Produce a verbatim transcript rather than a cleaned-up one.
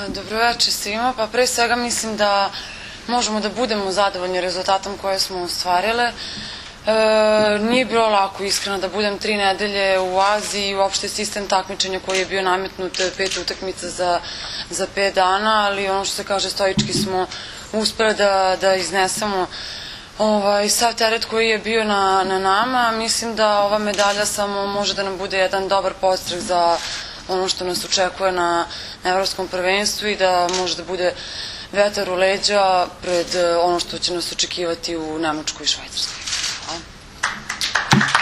Dobroveče svima. Pa pre svega mislim da možemo da budemo zadovoljni rezultatom koje smo ostvarile. Nije bilo lako, iskreno, da budem tri nedelje u Aziji i uopšte sistem takmičenja koji je bio nametnut, pet utakmica za pet dana, ali ono što se kaže, stoički smo uspeli da iznesemo sav teret koji je bio na nama. Mislim da ova medalja samo može da nam bude jedan dobar podstrek za ono što nas očekuje na evropskom prvenstvu i da može da bude vetar u leđa pred ono što će nas očekivati u Nemačkoj i Švajcarskoj.